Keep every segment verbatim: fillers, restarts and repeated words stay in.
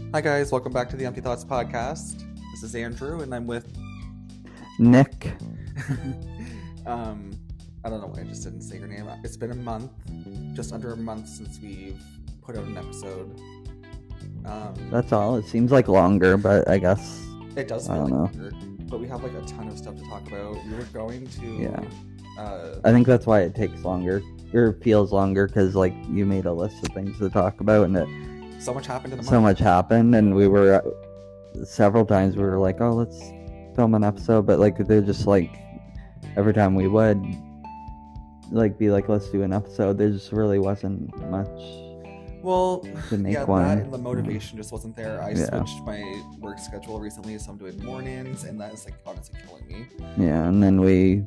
Hi guys, welcome back to the Empty Thoughts podcast. This is Andrew, and I'm with Nick. um, I don't know why I just didn't say your name. It's been a month, just under a month since we've put out an episode. Um, That's all. It seems like longer, but I guess it does I feel don't like know. longer, but we have like a ton of stuff to talk about. We were going to, Yeah. uh, I think that's why it takes longer or feels longer because like you made a list of things to talk about and it, so much happened in a month. so much happened and we were uh, several times we were like, oh, let's film an episode, but like they're just like every time we would like be like, let's do an episode. There just really wasn't much. Well, to make yeah, one. that and the motivation just wasn't there. I Yeah. switched my work schedule recently, so I'm doing mornings, and that is like honestly killing me. Yeah, and then we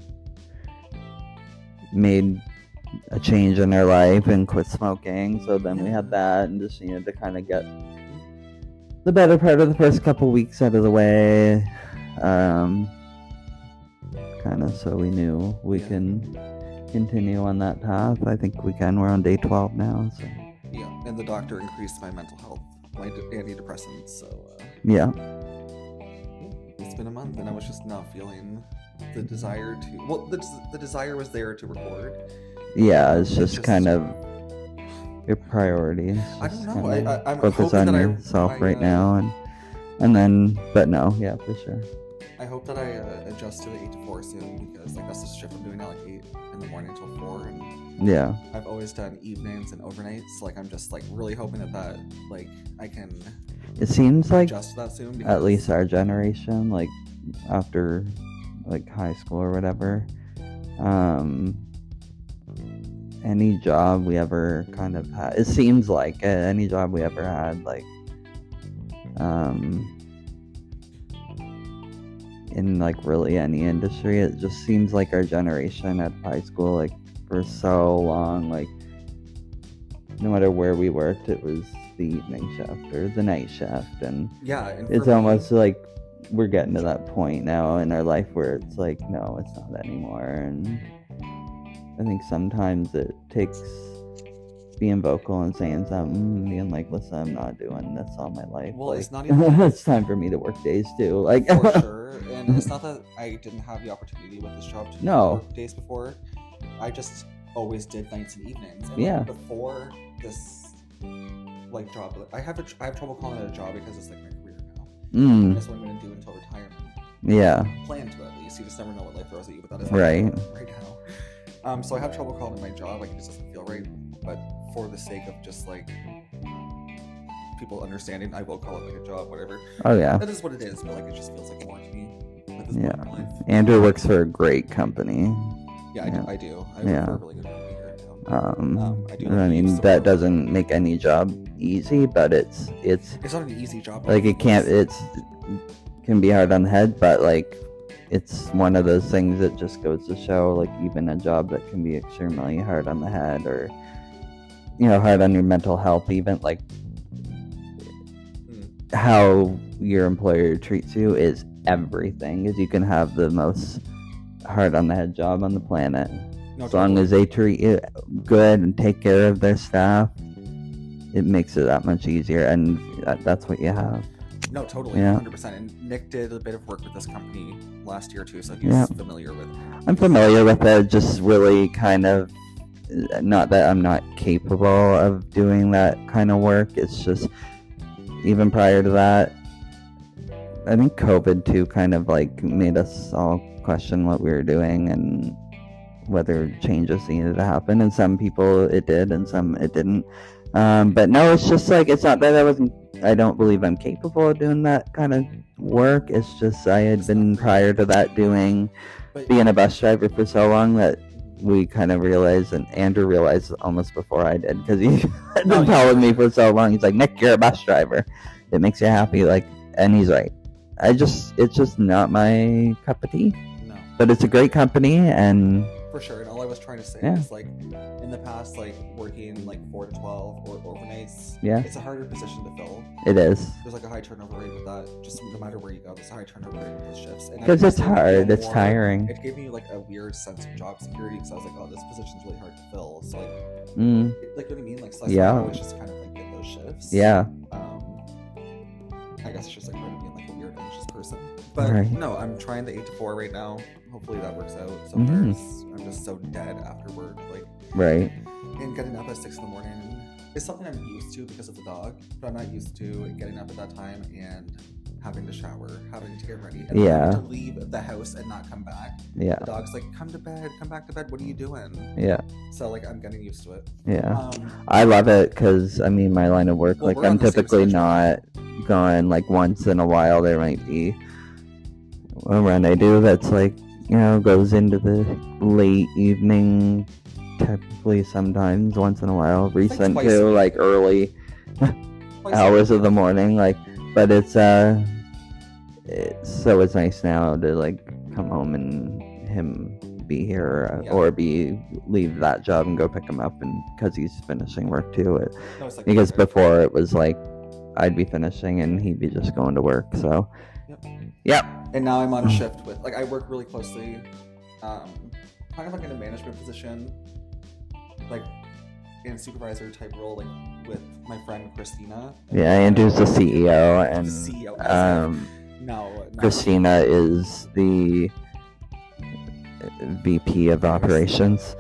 made a change in our life and quit smoking. So then we had that and just needed to kind of get the better part of the first couple weeks out of the way. Um, kind of so we knew we Yeah. can continue on that path. I think we can. We're on day twelve now. So Yeah, and the doctor increased my mental health, my d- antidepressants, so uh, yeah. it's been a month, and I was just not feeling the desire to. Well, the des- the desire was there to record. Yeah, it's just, just- kind of your priorities. I Just don't know. kinda I, I, I'm focus hoping on that yourself I, I, right uh, now, and and then, but no, yeah, for sure. I hope that I uh, adjust to the eight to four soon, because like that's the shift I'm doing now, like eight in the morning until four, and Yeah, I've always done evenings and overnights. Like I'm just like really hoping that that like I can it seems like adjust to that soon. at Because, least our generation, like after like high school or whatever, um, any job we ever kind of had, it seems like uh, any job we ever had, like, um, in like really any industry, it just seems like our generation at high school, like for so long, like no matter where we worked, it was the evening shift or the night shift, and yeah, and for it's me- almost like we're getting to that point now in our life where it's like, no, it's not anymore. And I think sometimes it takes being vocal and saying something, being like, listen, I'm not doing this all my life. Well, like, it's not even- it's time for me to work days too. Like, for sure. And it's not that I didn't have the opportunity with this job to No. work days before. I just always did nights and evenings. And Yeah. like, before this like job, I have a, I have trouble calling it a job because it's like my career now. And mm, that's what I'm going to do until retirement. yeah, Plan to, at least. You just never know what life throws at you, but that is Right. right now. Um, so I have trouble calling it my job. Like it just doesn't feel right. But for the sake of just like people understanding, I will call it like a job, whatever. oh yeah, That is what it is. But like it just feels like more to me at this yeah. point in my life. Andrew works for a great company. Yeah, I Yeah. do. I do. I Yeah. work for a really good company here in town. Um, Um, I do I like mean, use the that word- doesn't make any job easy, but it's it's It's not an easy job. like it can't it's can be hard on the head, but like it's one of those things that just goes to show, like even a job that can be extremely hard on the head, or you know, hard on your mental health, even like Mm. how your employer treats you is everything. Is you can have the most hard on the head job on the planet, No, as long totally. as they treat you good and take care of their staff, it makes it that much easier, and that, that's what you have. No, totally, Yeah. one hundred percent. And Nick did a bit of work with this company last year too, so he's Yeah. familiar with. I'm familiar with it, just really kind of, not that I'm not capable of doing that kind of work, it's just, even prior to that, I think COVID too kind of like made us all question what we were doing and whether changes needed to happen, and some people it did and some it didn't. Um, but no, it's just like, it's not that I wasn't, I don't believe I'm capable of doing that kind of work, it's just I had been prior to that doing, But being a bus driver for so long that we kind of realized, and Andrew realized almost before I did, because he had No, been yeah. telling me for so long. He's like, Nick, you're a bus driver. It makes you happy. Like, and he's right. I just, it's just not my cup of tea. no, But it's a great company, and for sure. And all I was trying to say Yeah. is like, in the past, like working like four to twelve or overnights, Yeah. it's a harder position to fill. it is. There's like a high turnover rate with that. Just no matter where you go, there's a high turnover rate with those shifts. And I Because it's just didn't hard. feel It's more- tiring. It gave me like a weird sense of job security, because I was like, oh, this position's really hard to fill. So like, Mm, like you know what I mean? Like, so I Yeah. always just kind of like get those shifts. yeah. Um, But Right. no, I'm trying the eight to four right now. Hopefully that works out. So Mhm. far, I'm just so dead after work. Like, Right. and getting up at six in the morning is something I'm used to because of the dog, but I'm not used to getting up at that time and having to shower, having to get ready, and Yeah. having to leave the house and not come back. Yeah. The dog's like, come to bed, come back to bed. What are you doing? Yeah. So like, I'm getting used to it. Yeah. Um, I love it because, I mean, my line of work, Well, like, we're on I'm the same typically schedule. not gone, like, once in a while. There might be a run I do that's, like, you know, goes into the late evening, typically sometimes, once in a while. Recent, twice a too, week. like, early twice a hours week. of the morning, like, but it's, uh, it's, so it's nice now to, like, come home and him be here, uh, Yeah. or be, leave that job and go pick him up, and, because he's finishing work, too. It, No, it's like because perfect. before it was like I'd be finishing and he'd be just going to work. So Yep. yep. And now I'm on a shift with, like, I work really closely, um, kind of like in a management position, like in a supervisor type role, like with my friend Christina. Yeah, Andrew's the C E O, and The C E O. as in- um, no, no. Christina is the V P of operations.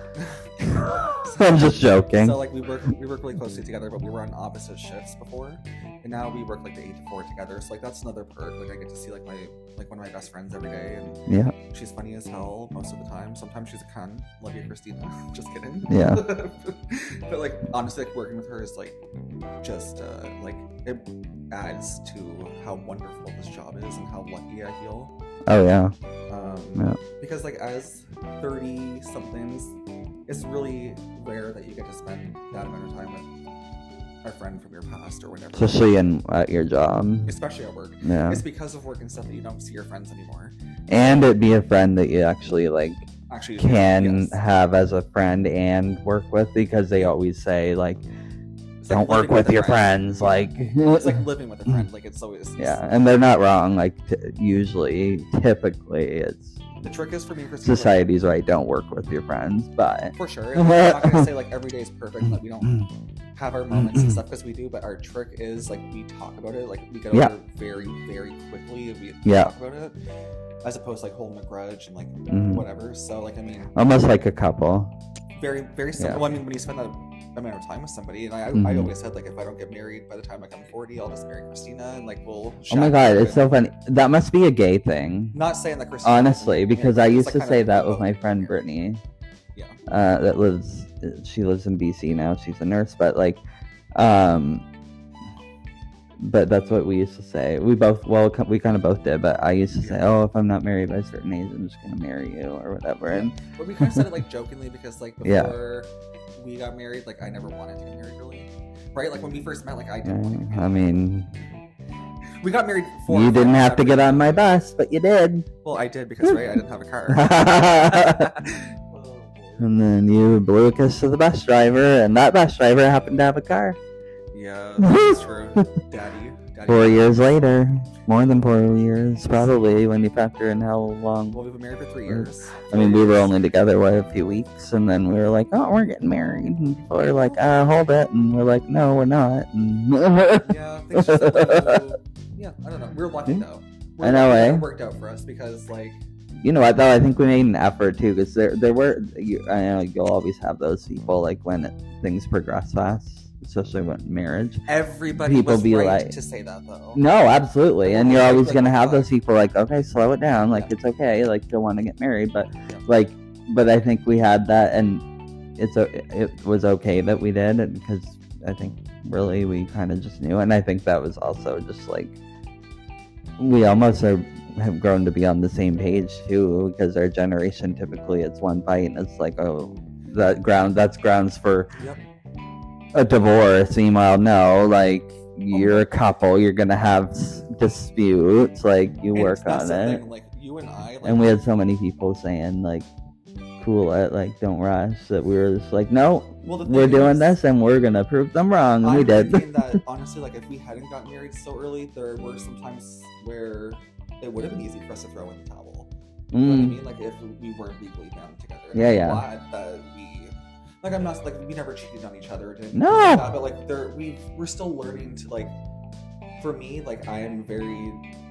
I'm just joking. So like we work we work really closely together, but we were on opposite shifts before, and now we work like the eight to four together. So like that's another perk. Like I get to see like my like one of my best friends every day, and Yeah. she's funny as hell most of the time. Sometimes she's a cunt. Love you, Christina. Just kidding. Yeah. But like honestly, like working with her is like just uh, like it adds to how wonderful this job is and how lucky I feel. Oh yeah. Um, Yeah. Because like as thirty somethings, it's really rare that you get to spend that amount of time with a friend from your past or whatever. Especially in at your job. Especially at work. Yeah. It's because of work and stuff that you don't see your friends anymore. And it'd be a friend that you actually like Actually, can yes. have as a friend and work with, because they always say like, It's like don't work living with a your friend. friends. Like, It's like living with a friend. Like it's always yeah, and they're not wrong. Like, t- usually, typically, it's The trick is for me, Christina, society's right. Don't work with your friends, but for sure. And I'm not gonna say like every day is perfect. Like we don't have our moments and stuff because we do. But our trick is like we talk about it. Like we get over Yeah. it very, very quickly. And we Yeah. talk about it as opposed to like holding a grudge and like Mhm. whatever. So like I mean, almost like a couple. very, very simple. Yeah. Well, I mean, when you spend that amount of time with somebody, and I, I Mhm. always said like if I don't get married by the time like I'm forty, I'll just marry Christina and like we'll. Oh my shack god, up it's and- so funny. That must be a gay thing. Not saying that Christina. Honestly, because I it's, used like, to kind say of that with both. my friend Brittany. Yeah. Uh, that lives, she lives in B C now. She's a nurse, but like, um, but that's what we used to say. We both, well, co- we kind of both did, but I used to say, oh, if I'm not married by a certain age, I'm just gonna marry you or whatever. And But we kind of said it like jokingly because like Yeah. before we got married, like I never wanted to get married really, right? Like when we first met, like I didn't want to. Get uh, I married. mean, We got married. Four you or five didn't years have to after. get on my bus, but you did. Well, I did because right, I didn't have a car. And then you blew a kiss to the bus driver, and that bus driver happened to have a car. Yeah, that's true. Daddy, daddy. Four years later, more than four years, probably, when you factor in how long. Well, we've been married for three years. I mean, we were only together, what, a few weeks, and then we were like, oh, we're getting married. And people are like, uh, hold it. And we're like, no, we're not. And Yeah, things just like, uh, yeah, I don't know. We're lucky though. We're I know, lucky that eh? It worked out for us because like You know what, though? I think we made an effort, too, because there, there were, you, I know you'll always have those people, like, when it, things progress fast, especially when marriage. everybody People was be right like- to say that though. No, absolutely. And you're Like, always like, going to oh, have fuck. those people like, okay, slow it down. Like, Yeah. it's okay. Like, don't want to get married. But, Yeah. like, but I think we had that, and it's o- it was okay that we did, and because I think really we kind of just knew. And I think that was also just like, we almost are, have grown to be on the same page too, because our generation typically it's one fight, and it's like, oh, that ground, that's grounds for Yep. a divorce. Meanwhile, no, like, you're a couple, you're gonna have s- disputes, like, you And work that's on the it. thing, like you and I, like, And we had so many people saying, like, cool it, like, don't rush, that we were just like, no, well, the we're thing doing is, this and we're gonna prove them wrong, and I'm we did. thinking that honestly, like if we hadn't gotten married so early, there were some times where it would have been easy for us to throw in the towel. You know what I Mm, mean? Like if we weren't legally bound together. Yeah, I'm yeah. Glad that we, like, I'm not like we never cheated on each other. Or did No. like that, but like there, we we're still learning to like. For me, like I am very like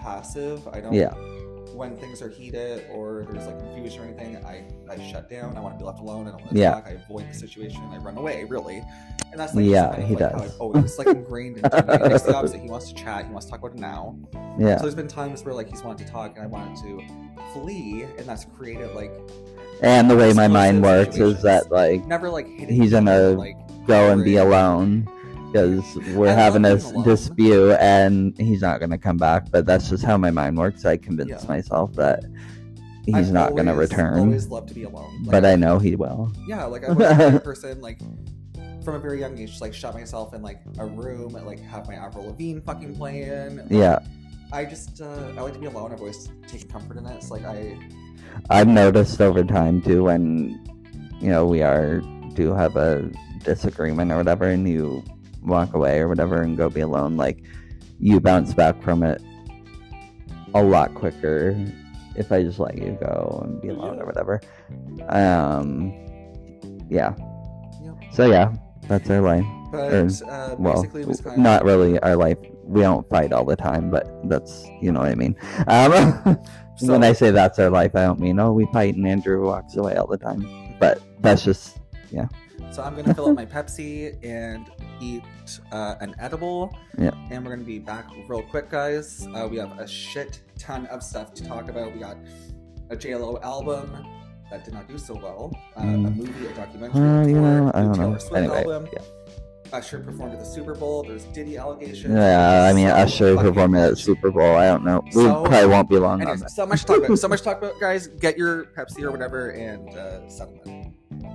passive. I don't. Yeah. When things are heated or there's like confusion or anything, I, I shut down. I want to be left alone. I don't want to Yeah. talk. I avoid the situation. I run away, really. And that's like Yeah, kind of he like does. how I've always like ingrained into me. And it's the opposite. He wants to chat. He wants to talk about it now. Yeah. So there's been times where like he's wanted to talk and I wanted to flee, and that's created like And the way my mind explosive works is situations. that like never like hitting he's people, gonna like go and be angry. alone because we're I having a love s- being alone. dispute and he's not gonna come back. But that's just how my mind works. I convince Yeah. myself that he's I've not gonna always- return. Always love to be alone. Like, But I know he will. Yeah, like I was a kind of person like from a very young age, just, like shut myself in like a room and like have my Avril Lavigne fucking playing. Like, Yeah. I just uh, I like to be alone. I've always taken comfort in it. It's like I I've noticed over time too when you know we are do have a disagreement or whatever and you walk away or whatever and go be alone, like you bounce back from it a lot quicker if I just let you go and be alone Yeah. or whatever. Um yeah. Yeah. So yeah, that's our life. but Or, uh, Well, basically it was kind not really our life. We don't fight all the time, but that's you know what I mean. Um So- when I say that's our life, I don't mean oh we fight and Andrew walks away all the time. But that's just So I'm gonna fill up my Pepsi and eat uh, an edible. Yeah. And we're gonna be back real quick, guys. Uh, we have a shit ton of stuff to talk about. We got a J Lo album that did not do so well. Uh, A Mm. movie, a documentary, Uh, a you tour, know, I a don't Taylor know. Swift Anyway, album. yeah. Usher performed at the Super Bowl. There's Diddy allegations. Yeah, I mean, So Usher fucking performing at the much. Super Bowl. I don't know. We So- probably won't be long on Anyways, that. so much to talk about. So much to talk about, guys. Get your Pepsi or whatever and uh, settle it.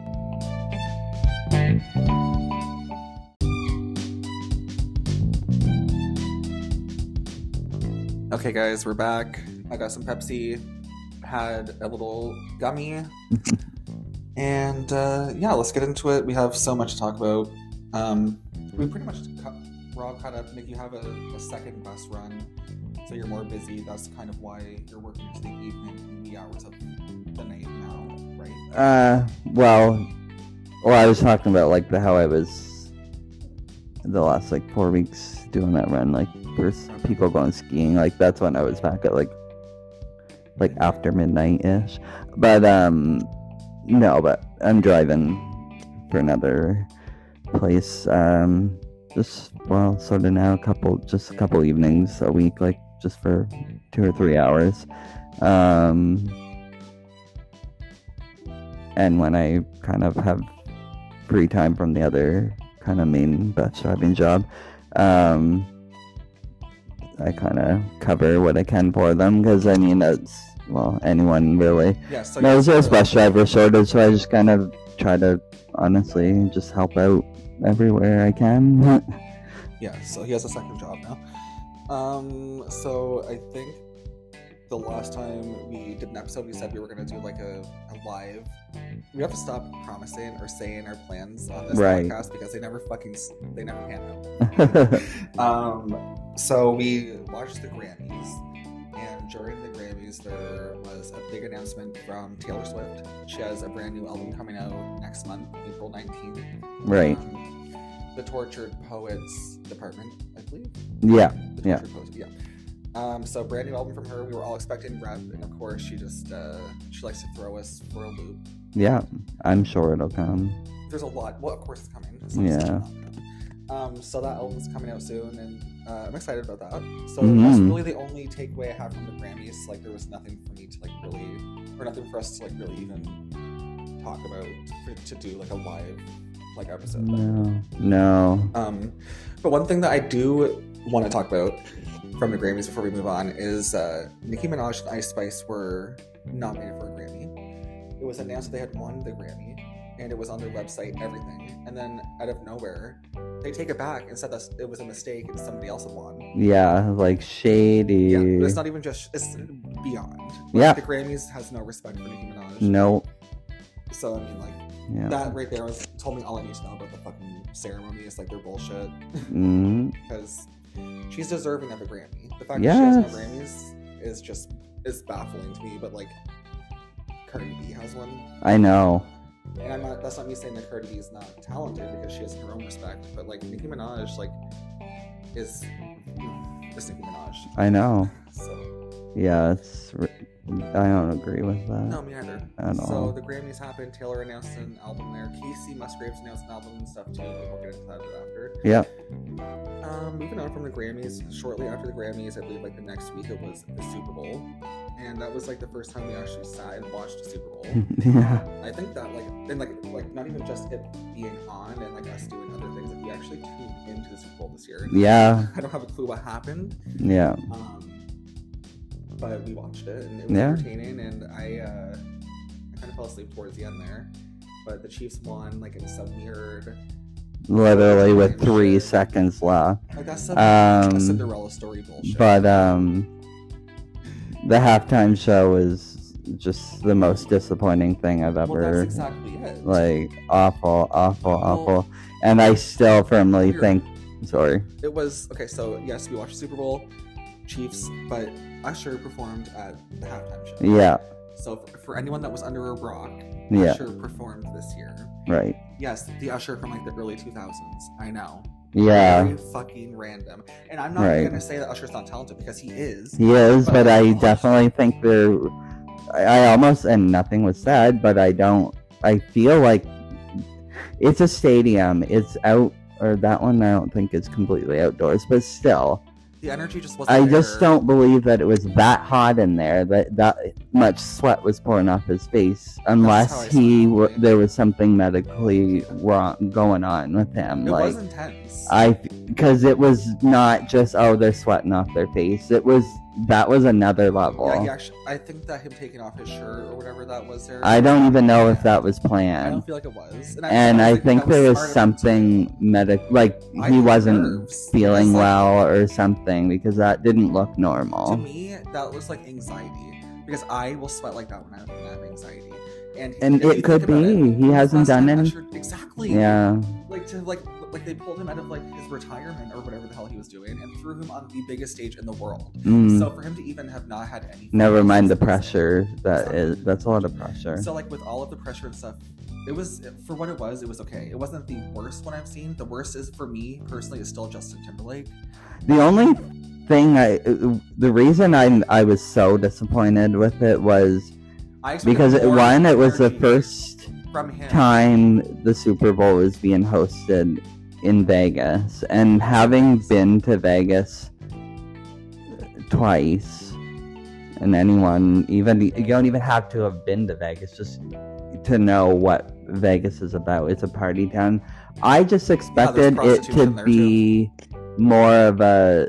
Okay, guys, we're back. I got some Pepsi, had a little gummy, and uh, yeah, let's get into it. We have so much to talk about. Um, we pretty much cut, we're all caught up. Nick, you have a, a second bus run, so you're more busy. That's kind of why you're working into the evening, wee hours of the night now, right? Uh, well, well, I was talking about like the how I was the last like four weeks doing that run, like first people going skiing, like that's when I was back at like like after midnight ish. But um, no, but I'm driving for another place. Um, just well, sort of now a couple, just a couple evenings a week, like just for two or three hours. Um. And when I kind of have free time from the other kind of main bus driving job, um, I kind of cover what I can for them because I mean that's well anyone really. Yeah. So No, you're it's just sort of- bus driver shortage, so I just kind of try to honestly just help out everywhere I can. Yeah, so he has a second job now. Um, so I think the last time we did an episode, we said we were gonna do like a, a live. We have to stop promising or saying our plans on this Right. podcast because they never fucking s- they never pan out. Um, so we watched the Grammys, and during the Grammys there was a big announcement from Taylor Swift. She has a brand new album coming out next month, April nineteenth. Right. Um, the Tortured Poets Department, I believe. Yeah. The Yeah. Tortured Poets, yeah. Um, so brand new album from her. We were all expecting rap, and of course she just uh, she likes to throw us for a loop. Yeah. I'm sure it'll come. There's a lot. Well, of course it's coming. It's Yeah. it's not coming. Um, so that album's coming out soon, and uh, I'm excited about that. So Mhm. that's really the only takeaway I have from the Grammys. Like there was nothing for me to like really, or nothing for us to like really even talk about for, to do like a live like episode. No. No. Um, but one thing that I do want to talk about from the Grammys before we move on is uh, Nicki Minaj and Ice Spice were nominated for a Grammy. It was announced that they had won the Grammy, and it was on their website, everything. And then out of nowhere, they take it back and said that it was a mistake and somebody else had won. Yeah. Like shady. Yeah, but it's not even just, it's beyond. Like, Yeah. The Grammys has no respect for Nicki Minaj. No. So, I mean, like, Yeah. that right there was, told me all I need to know about the fucking ceremony. It's like, they're bullshit. Mm, Because she's deserving of a Grammy. The fact that she has no Yes. Grammys is just is baffling to me. But like, Cardi B has one, I know. and I'm not. That's not me saying that Cardi B is not talented because she has her own respect. But like Nicki Minaj, like, is is Nicki Minaj. I know. So Yeah, it's. I don't agree with that. no, me neither. At so all. the Grammys happened. Taylor announced an album there. Casey Musgraves announced an album and stuff too. But we'll get into that a bit after. Yeah. Um, moving on from the Grammys, shortly after the Grammys, I believe like the next week it was the Super Bowl, and that was like the first time we actually sat and watched a Super Bowl. Yeah. I think that like and like like not even just it being on and like us doing other things, like we actually tuned into the Super Bowl this year. Yeah. I don't have a clue what happened. Yeah. Um, but we watched it and it was Yeah. entertaining, and I uh, I kind of fell asleep towards the end there, but the Chiefs won like in some weird. Literally with three seconds left. Like that's some Um, a Cinderella story bullshit. But um, the halftime show is just the most disappointing thing I've well, ever. that's exactly it. Like awful, awful, Well, awful. And I still firmly weird. think. Sorry. It was okay. So yes, we watched the Super Bowl, Chiefs, but Usher performed at the halftime show. Yeah. So for, for anyone that was under a rock, Yeah. Usher performed this year. Right. Yes, the Usher from like the early two thousands. I know. Yeah. Very fucking random. And I'm not Right. gonna say that Usher's not talented because he is. He is, But- but I definitely think there. I I almost and nothing was said, but I don't. I feel like it's a stadium. It's out, or that one I don't think is completely outdoors, but still. The energy just wasn't I there. just don't believe that it was that hot in there, that that much sweat was pouring off his face, how unless I saw he it, w- right? there was something medically wrong going on with him. It like was intense. I, because it was not just oh they're sweating off their face. It was that was another level. Yeah, he actually. I think that him taking off his shirt or whatever that was there. I don't even know if Yeah. that was I planned. don't feel like it was. And I, And I like, think that there was part of it, something too. medic, like I he had wasn't nerves. feeling It's like- well or something, because that didn't look To normal. me, that was like anxiety because I will sweat like that when I, when I have anxiety. And, And if you it could think about be. it, He when was hasn't the last done time any- Usher- Exactly. Yeah, Like to like like they pulled him out of like his retirement or whatever the hell he was doing and threw him on the biggest stage in the world. Mm. So for him to even have not had any. Never mind the is amazing. pressure. That Exactly. is that's a lot of pressure. So like with all of the pressure and stuff, it was for what it was. It was okay. It wasn't the worst one I've seen. The worst is for me personally is still Justin Timberlake. The only thing I, the reason I I was so disappointed with it was I expected because it, more one, it was the energy first from him. time the Super Bowl was being hosted in Vegas, and having been to Vegas twice, and anyone even you don't even have to have been to Vegas just to know what Vegas is about. It's a party town. I just expected it to prostitution there, be more of a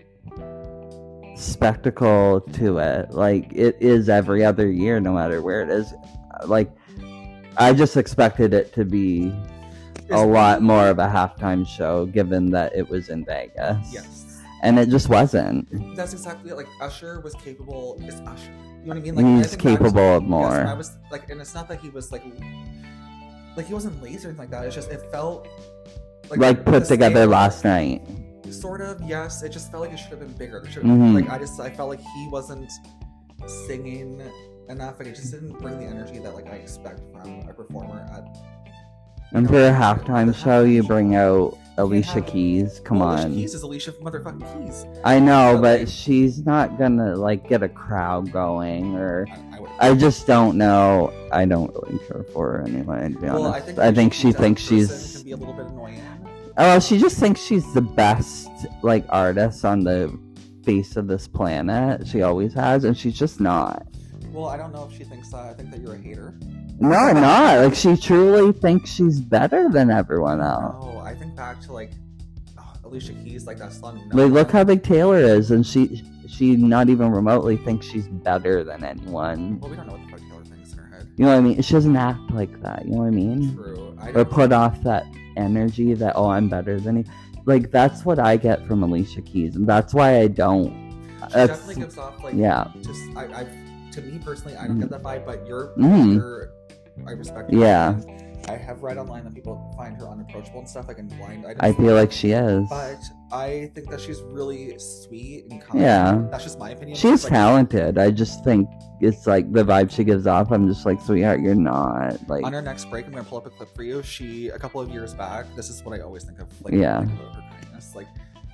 spectacle to it, like it is every other year, no matter where it is. Like I just expected it to be a lot more of a halftime show, given that it was in Vegas. Yes, And it just wasn't. that's exactly it. Like Usher was capable. It's Usher. You know what I mean? Like I He's think I was- capable of yes, more. and I was like, and it's not that he was like, like he wasn't lazy or anything like that. It's just it felt like put the together stage- last night. Sort of, yes. It just felt like it should have been bigger. There should Mhm. like I just I felt like he wasn't singing enough. Like it just didn't bring the energy that like I expect from a performer at. And you for know, a halftime the show, you bring out You Alicia can't have- Keys. Come well, on. Alicia Keys is Alicia motherfucking Keys. I know, But, but like- she's not gonna like get a crowd going, or I, I would. I just don't know. I don't really care for her anyway, to be well, honest. I think, I think Alicia she Keys as a thinks person she's. can be a little bit annoying. Oh, she just thinks she's the best like artist on the face of this planet. She always has, and she's just not. Well, I don't know if she thinks that. I think that you're a hater. No, I'm not. Like she truly thinks she's better than everyone else. No, I think back to like oh, Alicia Keys, like that song. Like, No. look how big Taylor is, and she she not even remotely thinks she's better than anyone. Well, we don't know what the fuck Taylor thinks in her head. You know what I mean? She doesn't act like that. You know what I mean? True. I Or don't- put off that energy that oh I'm better than you. Like that's what I get from Alicia Keys, and that's why I don't. She That's, definitely gives off like yeah. Just I, I, to me personally, I don't get that vibe. But you're, Mhm. you're I respect. her Yeah. opinion. I have read online that people find her unapproachable and stuff, like in blind items. I feel like she is. But I think that she's really sweet and kind. Yeah. That's just my opinion. She's like, talented. I just think it's like the vibe she gives off. I'm just like, sweetheart, you're not. Like, On our next break, I'm gonna pull up a clip for you. She a couple of years back. This is what I always think of. Like, Yeah. like, about her kindness. Like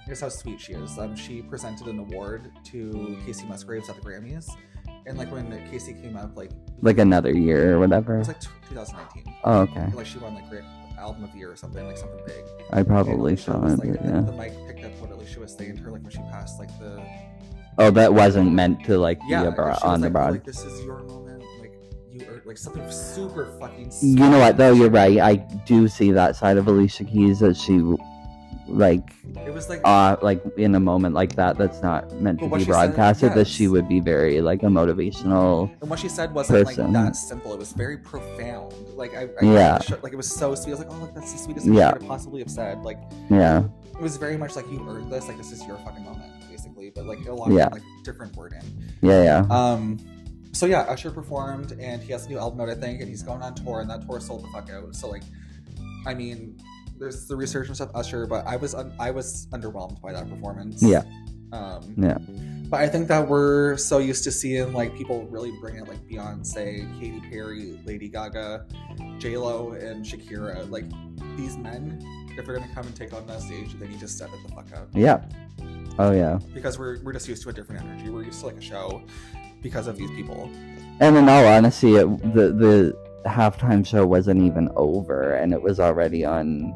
here's how sweet she is. Um, she presented an award to Casey Musgraves at the Grammys, and like when Casey came up, like like another year or it whatever. was like twenty nineteen. Oh, okay. And, like she won like great album of the year or something, like something big. I probably And saw was, it. like, but the, yeah. the mic picked up what Alicia was saying to her, like when she passed, like the Oh, that wasn't meant to like yeah, be and abroad, she was on the like, broad. like this is your moment, like you are like something super fucking. You know what though? sweet. You're right. I do see that side of Alicia Keys that she like It was like uh like in a moment like that that's not meant to But what be she said- broadcasted that yes. she would be very like a motivational. And what she said wasn't person. like that simple. It was very profound. Like I, I Yeah. sh- like it was so sweet. I was like, oh, look, that's the sweetest thing Yeah. you could have possibly have said. Like Yeah. it was very much like you earned this. Like this is your fucking moment, basically. But like a lot Yeah. of like different wording. Yeah, yeah. Um. So yeah, Usher performed, and he has a new album out, I think, and he's going on tour, and that tour sold the fuck out. So like, I mean, there's the resurgence of Usher, but I was un- I was underwhelmed by that performance. Yeah. Um. Yeah. But I think that we're so used to seeing like people really bring it, like Beyonce, Katy Perry, Lady Gaga, J Lo, and Shakira. Like these men, if they're gonna come and take on that stage, they need to step it the fuck up. Yeah. Oh yeah. Because we're we're just used to a different energy. We're used to like a show because of these people. And in all honesty, it, the the halftime show wasn't even over, and it was already on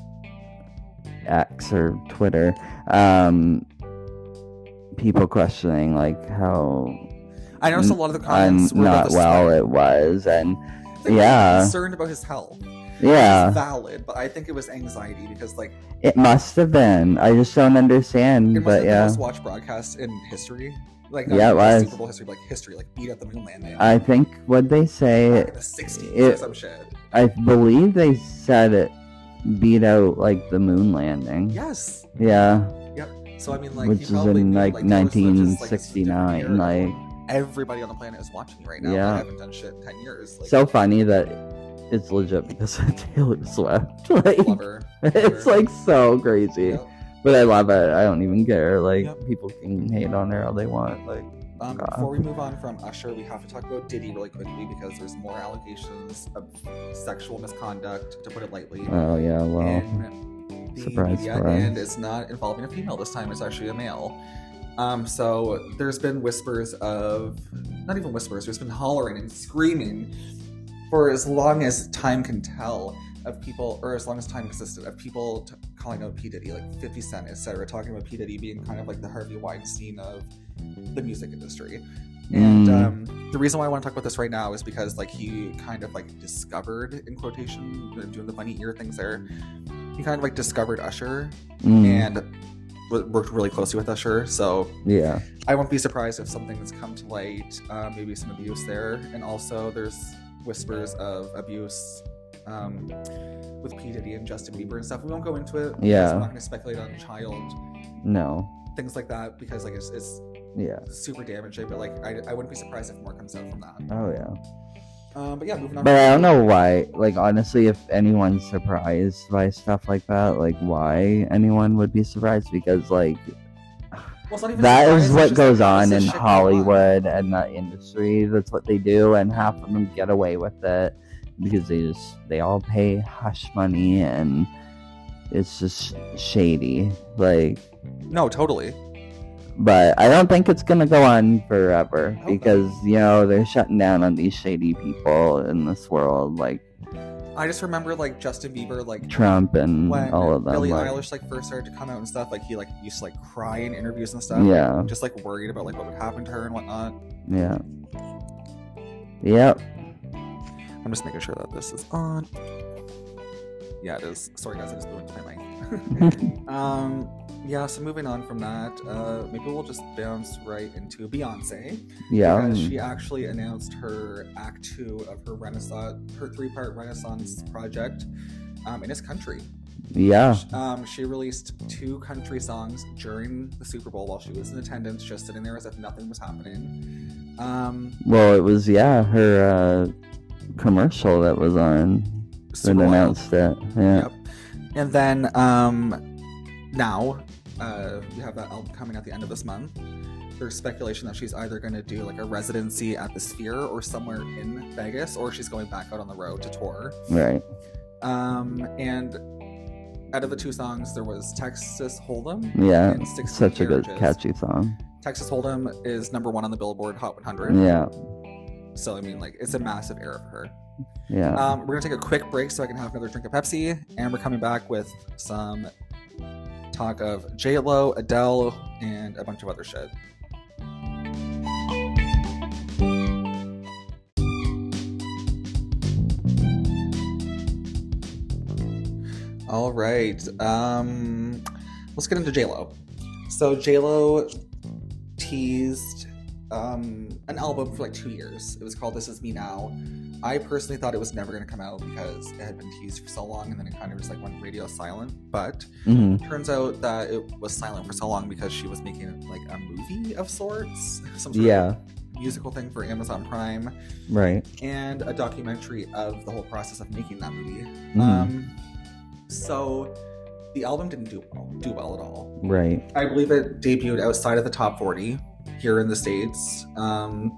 X or Twitter. Um, people questioning like how I noticed a lot of the un- comments were about not the well sweat. it was, and They were yeah. concerned about his health. yeah, It's valid, but I think it was anxiety because like it must have been. I just don't understand, it was but the yeah. most watched broadcast in history. Like not Yeah, it even was. Super Bowl history, but like history, like beat at the moon landing. I think what they say, Back in the sixties it- or some shit. I believe they said it beat out like the moon landing. Yes. Yeah, So I mean, like, which you is probably in knew, like like, Taylor Swift is, like, this is a different nineteen sixty-nine. era. Like, Everybody on the planet is watching you right now. Yeah. I haven't done shit in ten years. Like, so funny that it's legit because of Taylor Swift. Like, love her. it's like so crazy. Yep. But I love it. I don't even care. Like, Yep. people can hate on her all they want. Like, Um, God. before we move on from Usher, we have to talk about Diddy really quickly because there's more allegations of sexual misconduct, to put it lightly, oh yeah, well, in the surprise, media, surprise. and it's not involving a female this time. It's actually a male. Um, so there's been whispers of, not even whispers. There's been hollering and screaming for as long as time can tell of people, or as long as time existed, of people t- calling out P Diddy, like fifty Cent, et cetera, talking about P Diddy being kind of like the Harvey Weinstein of the music industry. And Mm. um, the reason why I want to talk about this right now is because like he kind of like discovered, in quotation, doing the bunny ear things there, he kind of like discovered Usher mm, and w- worked really closely with Usher. So yeah, I won't be surprised if something has come to light, uh, maybe some abuse there. And also there's whispers of abuse um, with P. Diddy and Justin Bieber and stuff. We won't go into it. because Yeah. I'm not going to speculate on child, no, things like that, because like it's, it's yeah, super damaging. But like I, I wouldn't be surprised if more comes out from that. oh yeah. Um, but yeah, moving on. But from I don't Diddy. know why. Like, honestly, if anyone's surprised by stuff like that, like, why anyone would be surprised? Because, like, Well, it's not even that surprise, is it's what just goes like, how on does in this shit go on? Hollywood and that industry. That's what they do, and half of them get away with it because they just they all pay hush money, and it's just shady. Like, No, totally. but I don't think it's gonna go on forever hope because you know they're shutting down on these shady people in this world, like I just remember like Justin Bieber, like Trump and when all of them. Billie like, Eilish like first started to come out and stuff, like he like used to like cry in interviews and stuff. Yeah. Like, just like worried about like what would happen to her and whatnot. yeah. Yep. I'm just making sure that this is on. Yeah, it is. Sorry guys, I just blew into my mic. um, yeah. So moving on from that, uh, maybe we'll just bounce right into Beyonce. Yeah. Because she actually announced her Act Two of her Renaissance, her three-part Renaissance project, um, in this country. Yeah. Um, she released two country songs during the Super Bowl while she was in attendance, just sitting there as if nothing was happening. Um, Well, it was yeah her uh, commercial that was on that Super Wild. announced it. Yeah. Yep. And then um, now uh, we have that album coming at the end of this month. There's speculation that she's either going to do like a residency at the Sphere or somewhere in Vegas, or she's going back out on the road to tour. Right. Um, and out of the two songs, there was Texas Hold'em. Yeah, and sixteen such a good, Carriages. catchy song. Texas Hold'em is number one on the Billboard Hot one hundred. Yeah, So I mean, like, it's a massive era for her. yeah. Um, we're gonna take a quick break so I can have another drink of Pepsi, and we're coming back with some talk of J Lo, Adele, and a bunch of other shit. All right, um, let's get into J Lo. So J Lo teased um, an album for like two years. It was called This Is Me Now. I personally thought it was never going to come out because it had been teased for so long, and then it kind of just like went radio silent. But Mm-hmm. turns out that it was silent for so long because she was making like a movie of sorts, some sort Yeah, of musical thing for Amazon Prime, right. and a documentary of the whole process of making that movie. Mhm. Um, so the album didn't do well, do well at all. Right. I believe it debuted outside of the top forty here in the States. Um,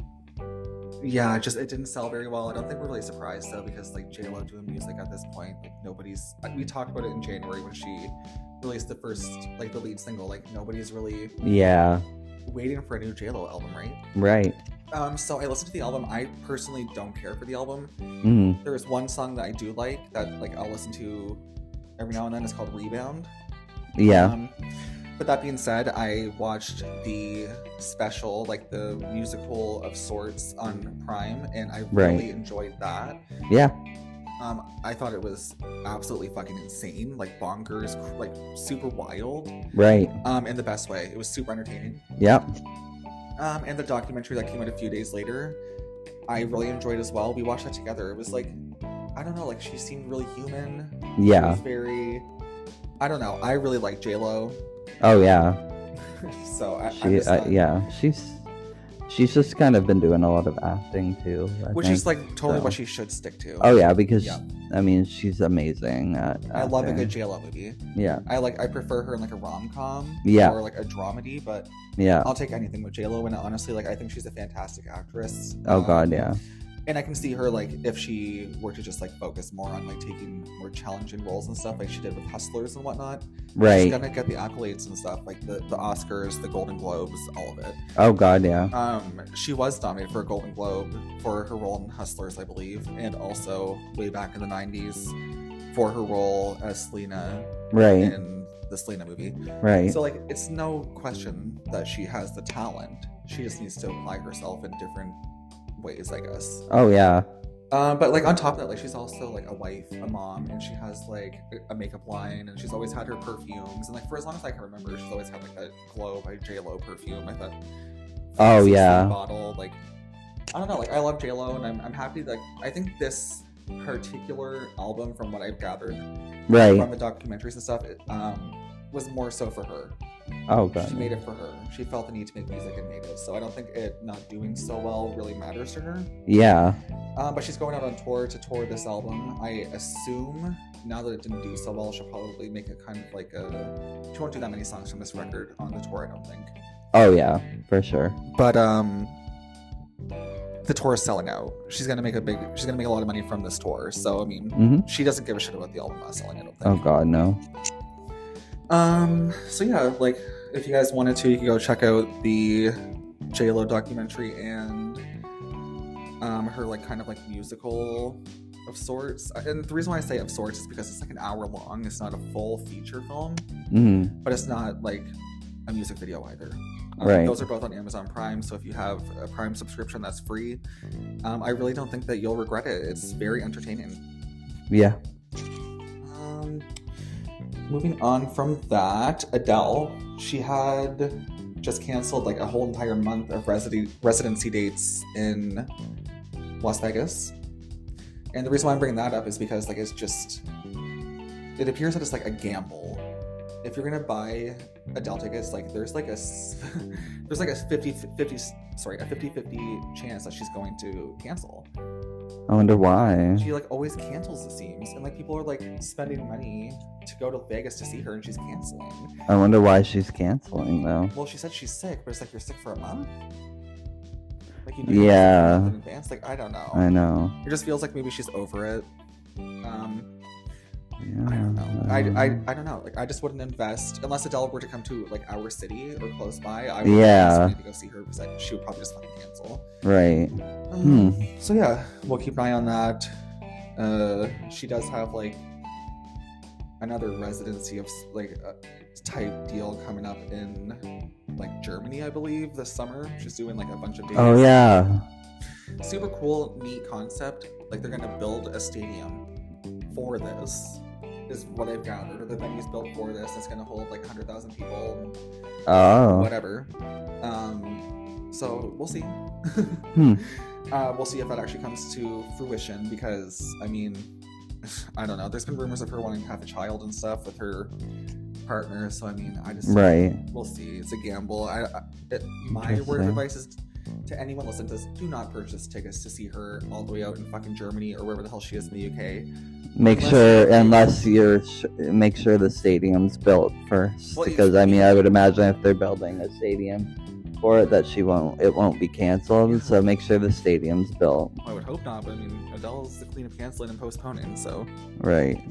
yeah, just it didn't sell very well. I don't think we're really surprised though, because like J Lo doing music at this point, like nobody's. We talked about it in January when she released the first, like the lead single. Like nobody's really Yeah, waiting for a new J Lo album, right? right. Um, so I listened to the album. I personally don't care for the album. Mm-hmm. There is one song that I do like that like I'll listen to every now and then. It's called Rebound. Yeah, Um, but that being said, I watched the special, like the musical of sorts on Prime, and I Right. really enjoyed that. yeah, Um, I thought it was absolutely fucking insane, like bonkers, like super wild, right. um, in the best way. It was super entertaining. Yep. Um, and the documentary that came out a few days later, I really enjoyed as well. We watched that together. It was like, I don't know, like she seemed really human. She Yeah. was very, I don't know. I really like J Lo. Oh yeah. So I, I'm She. just Uh, not- yeah. She's. She's just kind of been doing a lot of acting too. I which think, is like totally so. what she should stick to. Oh yeah, because Yeah. I mean she's amazing at I love a acting. good J Lo movie. Yeah. I like I prefer her in like a rom com Yeah. or like a dramedy, but Yeah. I'll take anything with J Lo. And honestly, like I think she's a fantastic actress. Oh Um, god, yeah. And I can see her like if she were to just like focus more on like taking more challenging roles and stuff, like she did with Hustlers and whatnot. She's Right. gonna get the accolades and stuff, like the the Oscars, the Golden Globes, all of it. Oh god, yeah. Um, she was nominated for a Golden Globe for her role in Hustlers, I believe, and also way back in the nineties for her role as Selena Right. in the Selena movie. Right. So, like, it's no question that she has the talent. She just needs to apply herself in different ways, I guess. Oh yeah. Um, but like on top of that, like she's also like a wife, a mom, and she has like a makeup line, and she's always had her perfumes, and like for as long as I can remember, she's always had like a Glow by J Lo perfume. I thought. Oh, fancy yeah. Bottle, like I don't know, like I love J Lo, and I'm I'm happy. Like I think this particular album, from what I've gathered from Right. the documentaries and stuff, it, um, was more so for her. Oh She god. made it for her. She felt the need to make music and made it. So I don't think it not doing so well really matters to her. Yeah. Um, but she's going out on tour to tour this album. I assume now that it didn't do so well, she'll probably make it kind of like a. She won't do that many songs from this record on the tour, I don't think. Oh yeah, for sure. But um, the tour is selling out. She's gonna make a big. She's gonna make a lot of money from this tour. So I mean, Mhm. she doesn't give a shit about the album not selling. I don't Oh think. god, no. Um. So yeah, like if you guys wanted to, you could go check out the J Lo documentary and um her like kind of like musical of sorts. And the reason why I say of sorts is because it's like an hour long. It's not a full feature film, Mhm. but it's not like a music video either. Um, Right. Those are both on Amazon Prime, so if you have a Prime subscription, that's free. Um, I really don't think that you'll regret it. It's very entertaining. Yeah. Um, moving on from that, Adele, she had just canceled like a whole entire month of residency residency dates in Las Vegas. And the reason why I'm bringing that up is because like it's just, it appears that it's like a gamble. If you're gonna buy Adele tickets, like there's like a s- there's like a fifty fifty sorry a fifty fifty chance that she's going to cancel. I wonder why. She like always cancels, it seems, and like people are like spending money to go to Vegas to see her, and she's canceling. I wonder why she's canceling though. Well, she said she's sick, but it's like you're sick for a month. Like you know you're Yeah. sick a month in advance. Like I don't know. I know. It just feels like maybe she's over it. Um, Yeah, I don't know. I, um, I, I don't know. Like, I just wouldn't invest unless Adele were to come to like our city or close by. I would Yeah. need to go see her because like, she would probably just fucking cancel. Right. Um, Hmm. So yeah, we'll keep an eye on that. Uh, she does have like another residency of like a type deal coming up in like Germany, I believe, this summer. She's doing like a bunch of days. Oh yeah. Super cool, neat concept. Like they're gonna build a stadium for this, is what I've gathered. Or the venue's built for this. It's gonna hold like a hundred thousand people. Oh. Whatever. Um, so we'll see. Hmm. Uh, we'll see if that actually comes to fruition because, I mean, I don't know. There's been rumors of her wanting to have a child and stuff with her partner. So, I mean, I just... Right. We'll see. It's a gamble. I, I it, My word of advice is to anyone listening to this, do not purchase tickets to see her all the way out in fucking Germany or wherever the hell she is in the U K. Make Unless sure, you're- unless you're, sh- make sure the stadium's built first. Well, you- because I mean, I would imagine if they're building a stadium for it, that she won't, it won't be canceled. So make sure the stadium's built. I would hope not, but I mean, Adele's the queen of canceling and postponing, so... Right.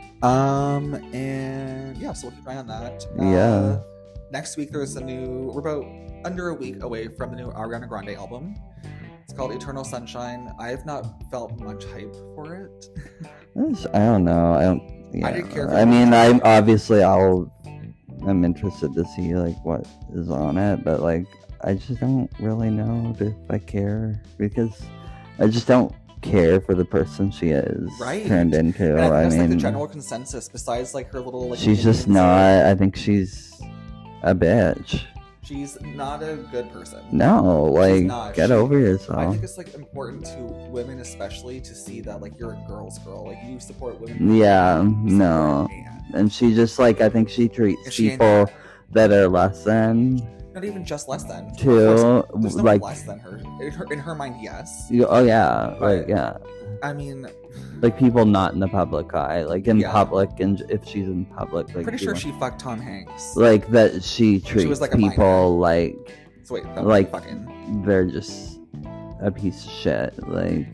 Um, and yeah, so we'll keep an eye on that. Yeah. Uh, next week, there's a new, we're about under a week away from the new Ariana Grande album. It's called Eternal Sunshine. I have not felt much hype for it. It's- I don't know. I don't. Yeah. I didn't care for I it. mean, I'm obviously I'll. I'm interested to see like what is on it, but like I just don't really know if I care because I just don't care for the person she is Right. turned into. And I think I that's like the mean, general consensus, besides like her little like she's just opinions, like, not. I think she's a bitch. she's not a good person. No, like not. get She- over I yourself. think it's like important to women especially to see that like you're a girl's girl. Like you support women. Yeah, you support no. a man. And she just like I think she treats And she ain't people that. that are less than Not even just less than. Of to course, There's no like. less than her. In her. In her mind, yes. You, oh yeah, But- like yeah, I mean, like people not in the public eye, like in Yeah. public, and if she's in public, like I'm pretty sure people- she fucked Tom Hanks. like that she treats was, like, a people like So wait, that like- fucking. they're just a piece of shit. Like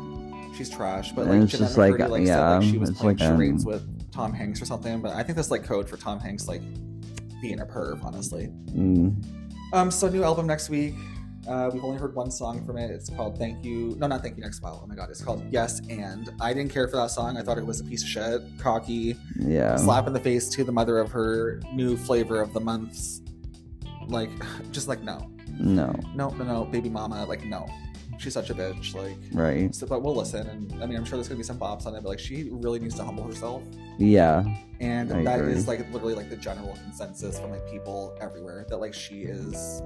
She's trash, but And like it's Jeanette just like, McCurdy, like, said yeah, like she was it's playing like, um, charades with Tom Hanks or something. But I think that's like code for Tom Hanks like being a perv, honestly. mm, Um, so new album next week. Uh, we've only heard one song from it. It's called Thank You. No, not Thank You Next Smile. Oh my god, it's called Yes and. I didn't care for that song. I thought it was a piece of shit, cocky, yeah, slap in the face to the mother of her new flavor of the months. Like, just like no, no, no, no, no, baby mama. Like no, she's such a bitch. Like, right, so, but we'll listen. And I mean, I'm sure there's gonna be some bops on it, but like she really needs to humble herself. yeah, And I that agree. is like literally like the general consensus from like people everywhere that like she is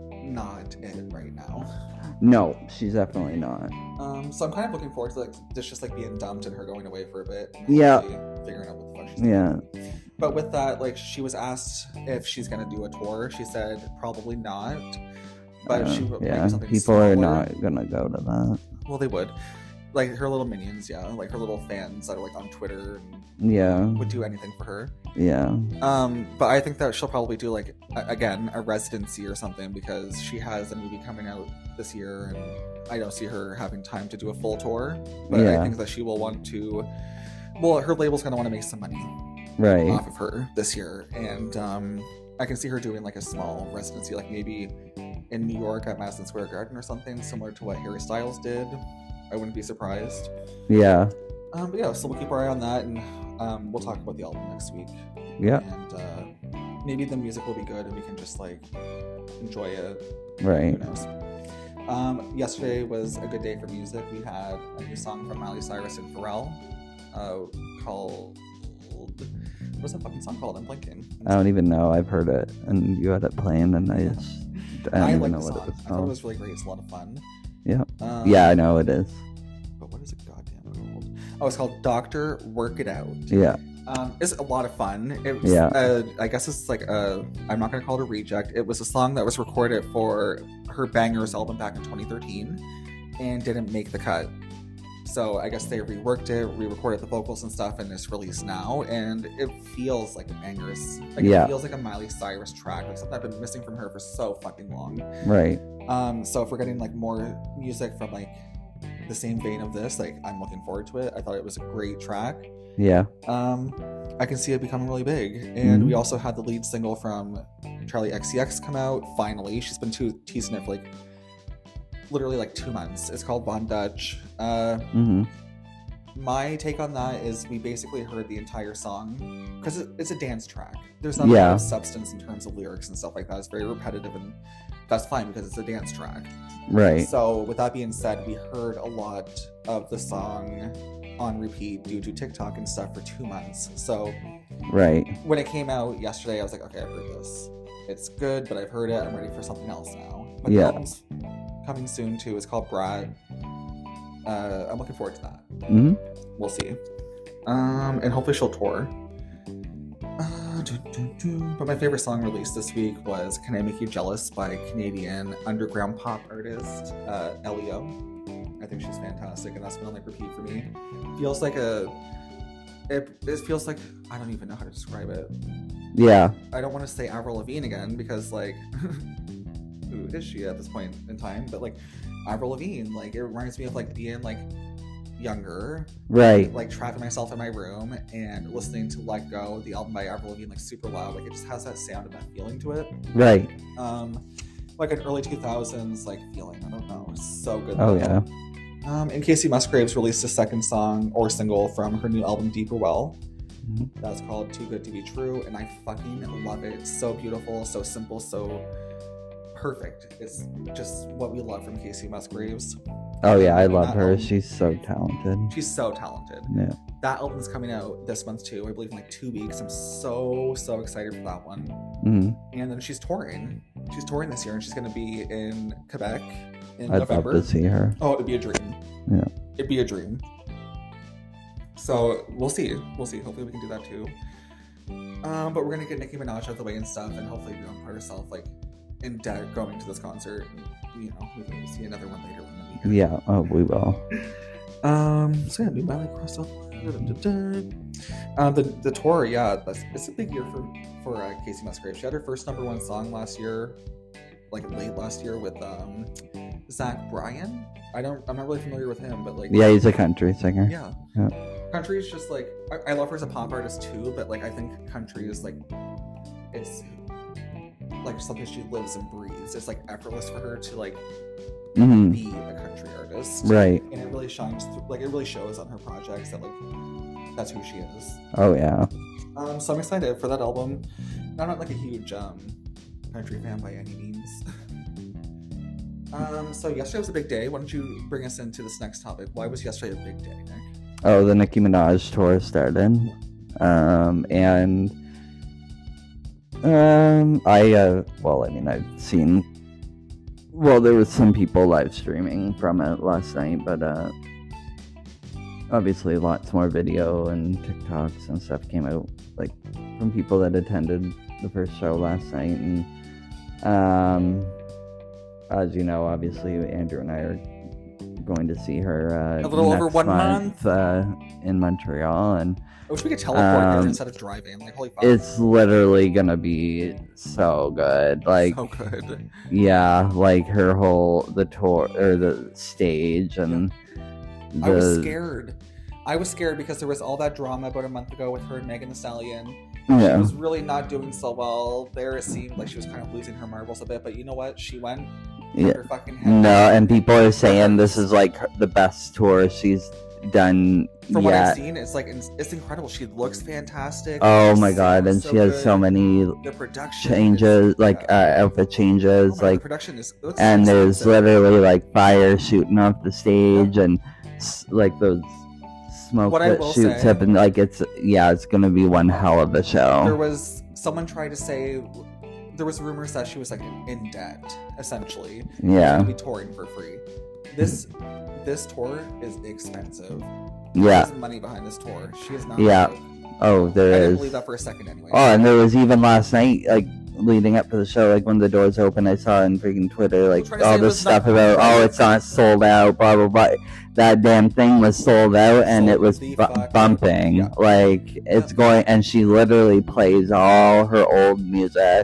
not it right now. no, she's definitely not. Um, so I'm kind of looking forward to like this just like being dumped and her going away for a bit. And Yeah. actually figuring out what the fuck she's doing. Yeah, But with that, like she was asked if she's gonna do a tour. She said probably not. But if uh, she would yeah, do something people are smaller- not gonna go to that. Well, they would. Like her little minions, yeah, like her little fans that are like on Twitter and Yeah, would do anything for her. yeah, Um, but I think that she'll probably do like a- again a residency or something because she has a movie coming out this year, and I don't see her having time to do a full tour. But I Yeah. think that she will want to. Well, her label's gonna want to make some money right, off of her this year, and um, I can see her doing like a small residency, like maybe in New York at Madison Square Garden or something, similar to what Harry Styles did. I wouldn't be surprised. yeah, Um, but yeah, so we'll keep our eye on that, and um, we'll talk about the album next week. yeah, And uh, maybe the music will be good, and we can just like enjoy it. Who right, knows? Um, yesterday was a good day for music. We had a new song from Miley Cyrus and Pharrell uh, called. What's that fucking song called? I'm blanking. I don't even know. I've heard it, and you had it playing, and I just I don't I even like know the what song. it was I thought it called. was really great. It's a lot of fun. Yeah. Um, Yeah, I know it is. But what is it goddamn called? Oh, it's called Doctor Work It Out. Yeah, Um, it's a lot of fun. It was, Yeah. uh, I guess it's like a, I'm not going to call it a reject. It was a song that was recorded for her Bangers album back in twenty thirteen and didn't make the cut. So I guess they reworked it, re-recorded the vocals and stuff, and it's released now. And it feels like a Bangers. Like Yeah. it feels like a Miley Cyrus track, like something I've been missing from her for so fucking long. right. Um, so if we're getting like more music from like the same vein of this, like I'm looking forward to it. I thought it was a great track. Yeah. Um, I can see it becoming really big. And mm-hmm. we also had the lead single from Charlie X C X come out. Finally, she's been too- teasing it for like literally like two months. It's called Von Dutch. Uh, mm-hmm. My take on that is we basically heard the entire song because it, it's a dance track. There's not yeah. a lot of substance in terms of lyrics and stuff like that. It's very repetitive, and that's fine because it's a dance track. Right. So with that being said, we heard a lot of the song on repeat due to TikTok and stuff for two months. So right. when it came out yesterday, I was like, okay, I've heard this. It's good, but I've heard it. I'm ready for something else now. But yeah. the album's coming soon too. It's called Brad. Uh, I'm looking forward to that. Mm-hmm. We'll see. Um, and hopefully she'll tour. Uh, do, do, do. But my favorite song released this week was Can I Make You Jealous by Canadian underground pop artist uh, Elio. I think she's fantastic, and that's been on like repeat for me. Feels like a... It, it feels like... I don't even know how to describe it. Yeah. I don't want to say Avril Lavigne again, because like... who is she at this point in time? But like... Avril Lavigne, like it reminds me of like being like younger, right? Like trapping myself in my room and listening to Let Go, the album by Avril Lavigne, like super loud. Like it just has that sound and that feeling to it, right? Um, like an early two thousands like feeling. I don't know, so good. Oh yeah. Um, and Casey Musgraves released a second song or single from her new album Deeper Well. Mm-hmm. That's called Too Good to Be True, and I fucking love it. It's so beautiful, so simple, so perfect. It's just what we love from Casey Musgraves. Oh yeah, I love that her. album, she's so talented. She's so talented. Yeah. That album's coming out this month too. I believe in like two weeks. I'm so so excited for that one. Mm-hmm. And then she's touring. She's touring this year, and she's going to be in Quebec in I'd November. love to see her. Oh, it'd be a dream. Yeah. It'd be a dream. So we'll see. We'll see. Hopefully we can do that too. Um, but we're gonna get Nicki Minaj out of the way and stuff, and hopefully we don't put ourselves like in debt going to this concert. And, you know, we can see another one later in the week. Yeah. Oh, we will. Um. So yeah, New Valley Crossover. Um. The the tour. Yeah. That's, it's a big year for for uh, Casey Musgraves. She had her first number one song last year, like late last year with um Zach Bryan. I don't. I'm not really familiar with him, but like. Yeah, he's a country singer. Yeah. Yeah. Country is just like I, I love her as a pop artist too, but like I think country is like it's like something she lives and breathes. It's like effortless for her to like mm-hmm. be a country artist, right? And it really shines through, like it really shows on her projects that like that's who she is. Oh yeah. Um, so I'm excited for that album. I'm not like a huge um country fan by any means. um, so yesterday was a big day. Why don't you bring us into this next topic? Why was yesterday a big day, Nick? Oh, the Nicki Minaj tour started, um, and um, I uh, well, I mean, I've seen. Well, there was some people live streaming from it last night, but uh, obviously, lots more video and TikToks and stuff came out, like from people that attended the first show last night, and um, as you know, obviously, Andrew and I are going to see her uh, a little next over one month, month uh, in Montreal, and I wish we could teleport um, there instead of driving. Like holy fuck, it's literally gonna be so good. Like so good. Yeah, like her whole the tour or the stage and the... I was scared. I was scared because there was all that drama about a month ago with her and Megan Thee Stallion. Yeah. She was really not doing so well. There it seemed like she was kind of losing her marbles a bit, but you know what? She went. Yeah. Her fucking head. No, and people are saying this is like her, the best tour she's done From yet. what I've seen, it's like it's, it's incredible. She looks fantastic. Oh Her my god, and so she has good. so many the production changes, is, like yeah. uh, outfit changes, Oh my God, like the production is looks and so there's expensive. literally like fire shooting off the stage, and s- like those smoke What I that will shoots say- up, and like it's yeah, it's gonna be one hell of a show. There was someone tried to say there was rumors that she was like in debt, essentially. Yeah. She's gonna be touring for free. This this tour is expensive. Yeah. There's money behind this tour. She is not. Yeah. broke. Oh, I there didn't is. believe that for a second, anyway. Oh, and there was even last night, like leading up to the show, like when the doors opened, I saw on freaking Twitter, like trying to all say it this was stuff not- about, oh, it's not sold out, blah blah blah. That damn thing was sold out, and Sold it was the bu- fuck out. bumping. Yeah. Like it's Yeah. going, and she literally plays all her old music.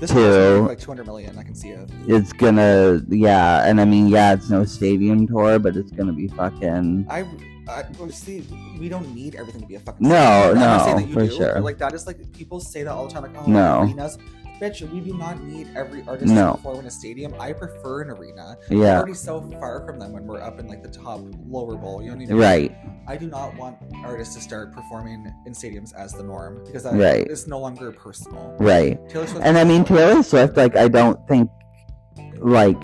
This is gonna too. make like two hundred million. I can see it. It's gonna, yeah, and I mean, yeah, it's no stadium tour, but it's gonna be fucking. I, I well, see, we don't need everything to be a fucking. No, stadium. I'm not no, saying that you for do, sure. but, like that is like people say that all the time. Like, oh, No. arenas. Bitch, we do not need every artist No. to perform in a stadium. I prefer an arena. Yeah. We're already so far from them when we're up in like the top lower bowl. You know what I mean? Right. I do not want artists to start performing in stadiums as the norm because that Right. is no longer personal. Right. Taylor Swift And I mean, Taylor Swift, like, I don't think, like,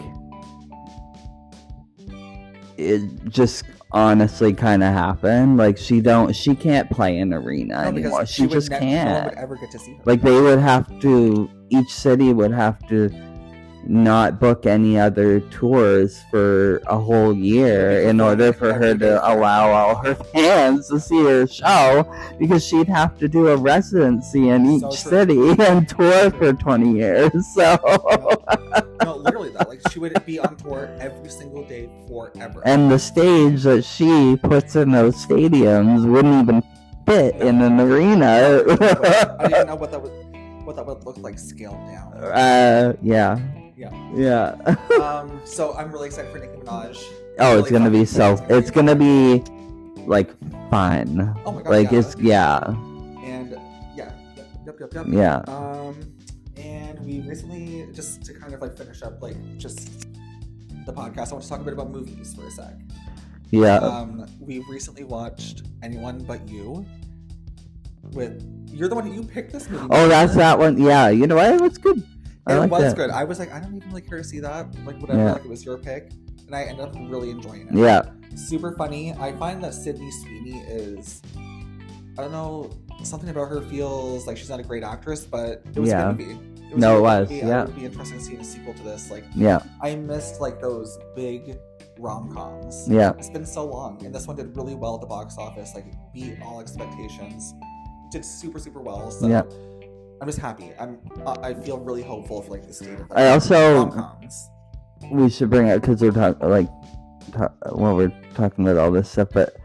it just honestly kind of happened. Like, she don't, she can't play an arena No, because anymore. She, would just ne- can't. No one would ever get to see her. Like, they would have to, each city would have to not book any other tours for a whole year in order for her to allow all her fans to see her show, because she'd have to do a residency in each So true. city and tour for twenty years. So, No, literally that. Like she would be on tour every single day forever. and the stage that she puts in those stadiums wouldn't even fit in an arena. I didn't know what that would what that would look like scaled down. uh, yeah. Yeah. Yeah. Um. So I'm really excited for Nicki Minaj. Oh, Really it's gonna be fun. so. It's gonna be like fun. Oh my god. Like yeah. it's yeah, And yeah. Yep. Yep. Yep. Yep. yeah. Um. And we recently, just to kind of like finish up, like just the podcast, I want to talk a bit about movies for a sec. Yeah. Um. We recently watched Anyone But You. With you're the one you picked this movie. Oh, that's remember? that one. Yeah. You know what? It was good. I It like was that. good. I was like, I don't even really care to see that. Like, whatever. Yeah. Like, it was your pick, and I ended up really enjoying it. Yeah. Super funny. I find that Sydney Sweeney is, I don't know, something about her feels like she's not a great actress, but it was Yeah. a good movie. It was No, a it good was, movie. yeah. It would be interesting to see a sequel to this. Like, Yeah. I missed like those big rom-coms. Yeah. It's been so long, and this one did really well at the box office. Like, beat all expectations. Did super super well. So. Yeah. I'm just happy. I'm. I feel really hopeful for like the state of like, I also rom-coms. we should bring it because we're talking like talk, well we're talking about all this stuff, but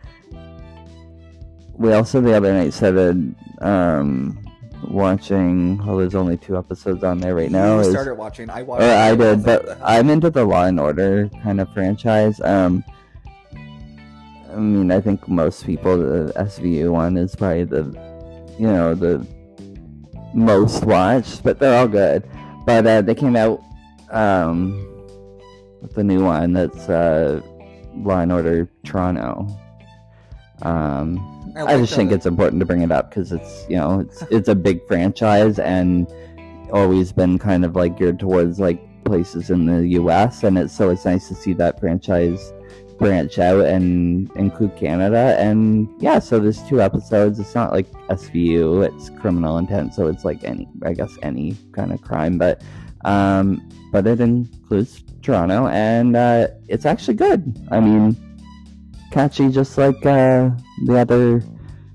we also the other night started um watching. Well, there's only two episodes on there right now. You is- started watching. I watched. Or it. I was did, like, but what the hell? I'm into the Law and Order kind of franchise. Um, I mean, I think most people, the S V U one is probably the, you know, the most watched, but they're all good. But uh, they came out um, with the new one that's uh, Law and Order Toronto. Um, I I, like just think the- it's important to bring it up because it's, you know, it's it's a big franchise and always been kind of like geared towards like places in the U S and it's so it's nice to see that franchise branch out and include Canada. And yeah, so there's two episodes. It's not like S V U, it's criminal intent, so it's like any, I guess, any kind of crime, but um, but it includes Toronto, and uh, it's actually good. I mean, catchy, just like uh, the other,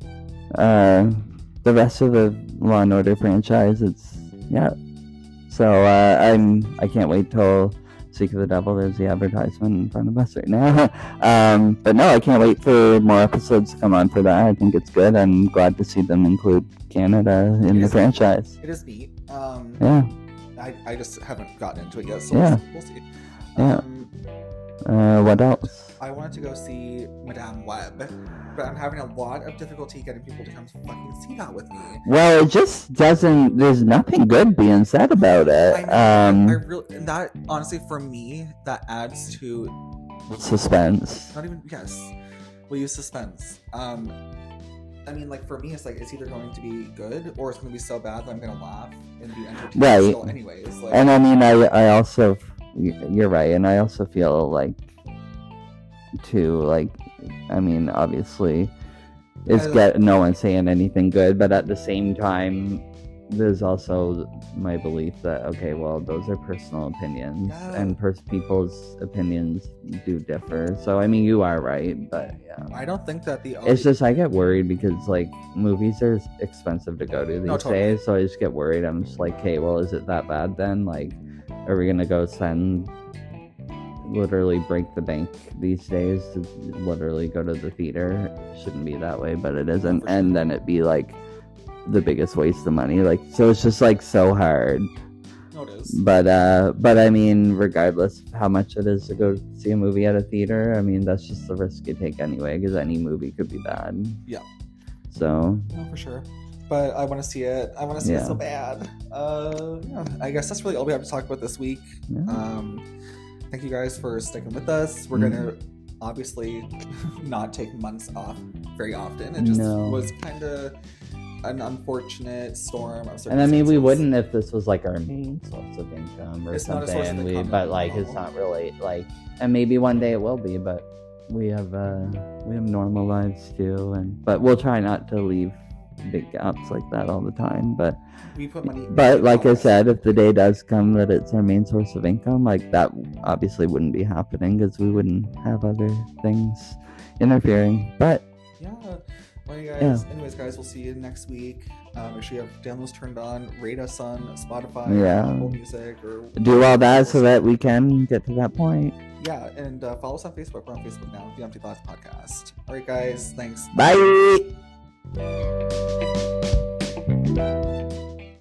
uh, the rest of the Law and Order franchise. It's yeah. So uh, I'm, I can't wait till Seek of the Devil. There's the advertisement in front of us right now. um, but no, I can't wait for more episodes to come on for that. I think it's good. I'm glad to see them include Canada in It the is- franchise. It is neat. Um, Yeah. I, I just haven't gotten into it yet, so Yeah. we'll, we'll see. Yeah. Um, Uh, what else? I wanted to go see Madame Web, but I'm having a lot of difficulty getting people to come fucking see that with me. Well, it just doesn't. There's nothing good being said about I it. know, Um, I really, and that honestly for me that adds to suspense. not even yes, we'll use suspense. Um, I mean, like for me, it's like it's either going to be good or it's going to be so bad that I'm going to laugh and be entertained Right. still, anyways. Like, And I mean, I I also, you're right, and I also feel like, too, like, I mean, obviously, it's Uh, get no one saying anything good, but at the same time, there's also my belief that okay, well, those are personal opinions, Yeah. and pers- people's opinions do differ. So I mean, you are right, but yeah. I don't think that the It's just I get worried because like movies are expensive to go to these No, totally. days, so I just get worried. I'm just like, hey, well, is it that bad then? Like, are we gonna go spend literally break the bank these days to literally go to the theater? It shouldn't be that way, but it isn't, For sure. and then it be like the biggest waste of money. Like, so it's just like so hard. No, is. But uh, but I mean, regardless of how much it is to go see a movie at a theater, I mean that's just the risk you take anyway, because any movie could be bad. Yeah. So. No, for sure. But I want to see it. I want to see Yeah. it so bad. Uh, yeah. I guess that's really all we have to talk about this week. Yeah. Um, thank you guys for sticking with us. We're Mhm. gonna obviously not take months off very often. It just No. was kind of an unfortunate storm of And I mean, we circumstances. wouldn't if this was like our main source of income or It's not a something. source of we, income but at like, all. it's not really like, and maybe one day it will be. But we have uh, we have normal lives too, and but we'll try not to leave big gaps like that all the time. But We put money. but like I in said, if the day does come that it's our main source of income, like that obviously wouldn't be happening because we wouldn't have other things interfering. But Yeah. Well, you guys. Yeah. Anyways, guys, we'll see you next week. Um, make sure you have downloads turned on. Rate us on Spotify, Yeah. or Apple Music, or do all that so that we can get to that point. yeah, and uh, follow us on Facebook. We're on Facebook now. The Empty Thoughts Podcast. All right, guys. Thanks. Bye.